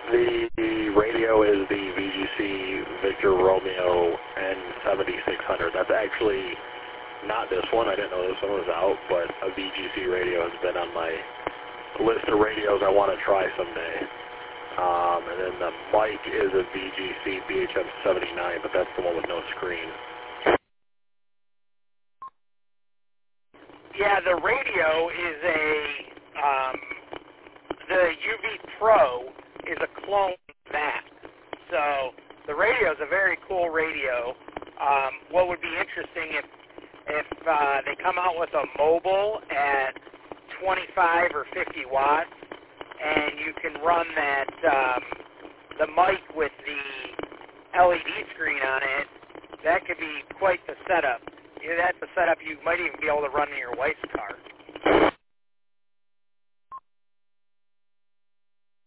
The radio is the VGC Victor Romeo N7600. That's actually not this one. I didn't know this one was out, but a VGC radio has been on my list of radios I want to try someday. And then the mic is a VGC BHM79, but that's the one with no screen. Yeah, the radio is the UV Pro is a clone of that. So the radio is a very cool radio. What would be interesting if they come out with a mobile at 25 or 50 watts, and you can run that the mic with the LED screen on it. That could be quite the setup. That's a setup you might even be able to run in your wife's car.